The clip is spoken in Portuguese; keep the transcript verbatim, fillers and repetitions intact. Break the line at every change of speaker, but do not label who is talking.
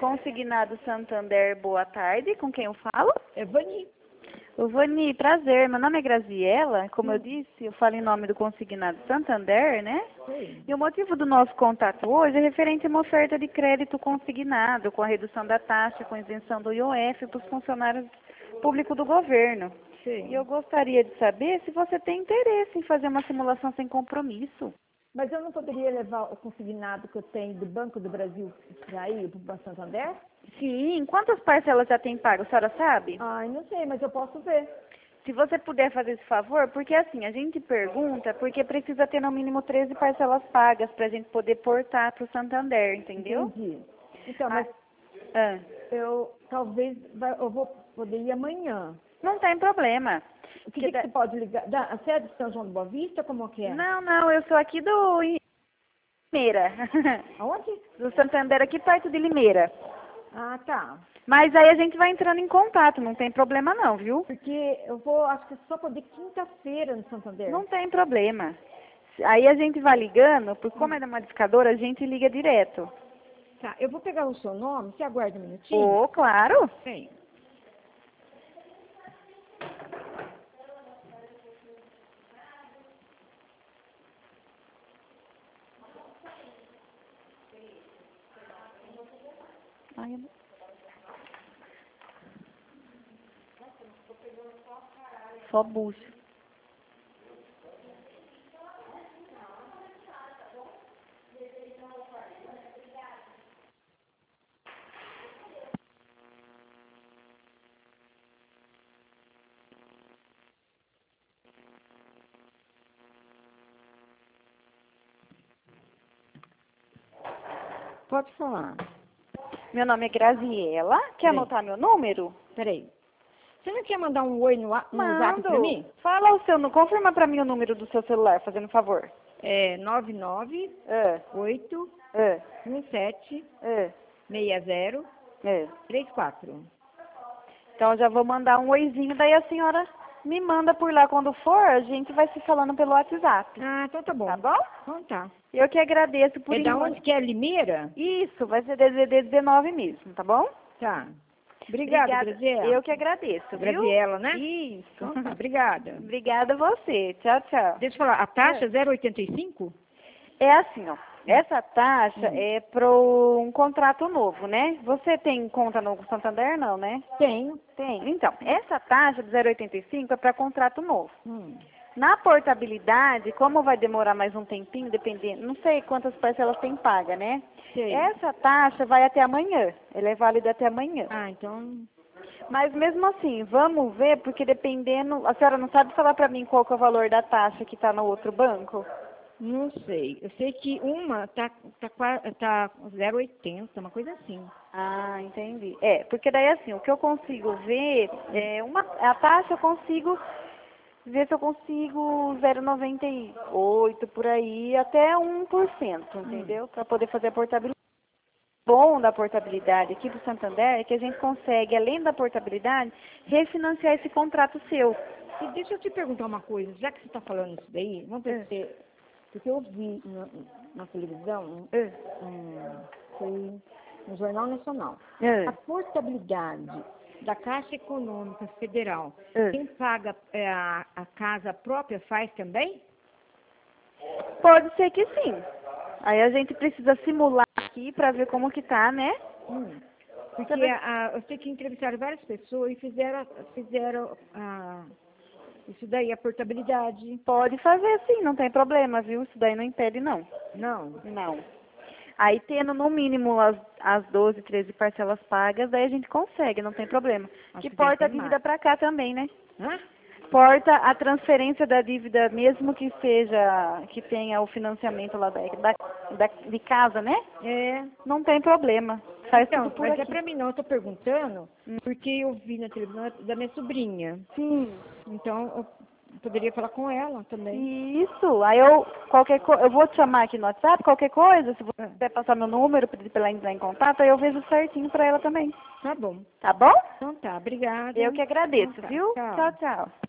Consignado Santander, boa tarde. Com quem eu falo?
É Vani.
O Vani, prazer. Meu nome é Graziela. Como
Hum.
eu disse, eu falo em nome do Consignado Santander, né?
Sim.
E o motivo do nosso contato hoje é referente a uma oferta de crédito consignado, com a redução da taxa, com isenção do I O F para os funcionários públicos do governo.
Sim.
E eu gostaria de saber se você tem interesse em fazer uma simulação sem compromisso.
Mas eu não poderia levar o consignado que eu tenho do Banco do Brasil para ir para o Banco Santander?
Sim, quantas parcelas já tem pago, a senhora sabe?
Ai, não sei, mas eu posso ver.
Se você puder fazer esse favor, porque assim, a gente pergunta porque precisa ter no mínimo treze parcelas pagas para a gente poder portar para o Santander, entendeu?
Entendi. Então, mas
Ah,
eu talvez vai- eu vou poder ir amanhã.
não tem problema.
Que
Porque
dia que
da-
você pode ligar? Da, a sede de São João do Boa Vista, como que é?
Não, não, eu sou aqui do Limeira.
Aonde?
Do Santander, aqui perto de Limeira.
Ah, tá.
Mas aí a gente vai entrando em contato, não tem problema não, viu?
Porque eu vou, acho que só poder quinta-feira no Santander.
Não tem problema. Aí a gente vai ligando, porque como é da modificadora, a gente liga direto.
Tá, eu vou pegar o seu nome, você aguarda um minutinho?
Ô, claro.
Sim.
Ai, eu... Só bucho.
Pode falar.
Meu nome é Graziela. Quer
Sim.
anotar meu número?
Peraí. Você não quer mandar um oi no, wa- no zap pra
Mando.
mim?
Fala o seu, nu- confirma pra mim o número do seu celular, fazendo favor.
É nove nove
É,
oito
é,
um sete
é,
seis zero
é.
três quatro.
Então eu já vou mandar um oizinho, daí a senhora me manda por lá quando for, a gente vai se falando pelo WhatsApp.
Ah, então tá bom.
Tá bom?
Então tá.
Eu que agradeço por
É da
enquanto.
onde que é Limeira?
Isso, vai ser D Z D dezenove mesmo, tá bom?
Tá. Obrigada, Graziela.
Eu que agradeço, viu?
Graziela, né?
Isso.
Então tá, obrigada.
Obrigada a você. Tchau, tchau.
Deixa eu falar, a taxa é zero vírgula oitenta e cinco?
É assim, ó. Essa taxa
Hum.
é para um contrato novo, né? Você tem conta no Santander, não, né?
Tenho.
Tem. Então, essa taxa de zero vírgula oitenta e cinco é para contrato novo.
Hum.
Na portabilidade, como vai demorar mais um tempinho, dependendo, não sei quantas parcelas tem paga, né?
Sei.
Essa taxa vai até amanhã. Ela é válida até amanhã.
Ah, então...
Mas mesmo assim, vamos ver, porque dependendo... A senhora não sabe falar para mim qual que é o valor da taxa que está no outro banco?
Não sei. Eu sei que uma tá, tá, qua- tá zero vírgula oitenta, uma coisa assim.
Ah, entendi. É, porque daí assim, o que eu consigo ver, é uma, a taxa eu consigo ver se eu consigo zero vírgula noventa e oito por aí, até um por cento, entendeu? Para poder fazer a portabilidade. O bom da portabilidade aqui do Santander é que a gente consegue, além da portabilidade, refinanciar esse contrato seu.
E deixa eu te perguntar uma coisa, já que você está falando isso daí, vamos ver
É.
se... Porque eu vi na, na televisão, um,
É.
um, foi no Jornal Nacional,
É.
a portabilidade da Caixa Econômica Federal,
É.
quem paga é, a, a casa própria faz também?
Pode ser que sim. Aí a gente precisa simular aqui para ver como que tá, né?
Hum. Porque
Sabe-
a, a- eu sei que entrevistaram várias pessoas e fizeram, fizeram a, isso daí, a portabilidade.
Pode fazer sim, não tem problema, viu? Isso daí não impede, não.
Não.
Não. Aí tendo no mínimo as, as doze, treze parcelas pagas, daí a gente consegue, não tem problema.
Acho
Que
que deve
porta a
ter
dívida
mais.
pra cá também, né?
Hã?
Porta a transferência da dívida, mesmo que seja, que tenha o financiamento lá da, da, da- de casa, né?
É.
Não tem problema. Faz
Então,
tudo por
mas
aqui.
é pra mim não, eu tô perguntando,
Hum.
porque eu vi na televisão da minha sobrinha.
Sim.
Então, eu poderia falar com ela também.
Isso. Aí eu, qualquer co... eu vou te chamar aqui no WhatsApp, qualquer coisa, se você
É.
quiser passar meu número, pedir pra ela entrar em contato, aí eu vejo certinho pra ela também.
Tá bom.
Tá bom?
Então tá, obrigada.
Eu que agradeço,
Então tá,
viu?
tchau.
Tchau, tchau.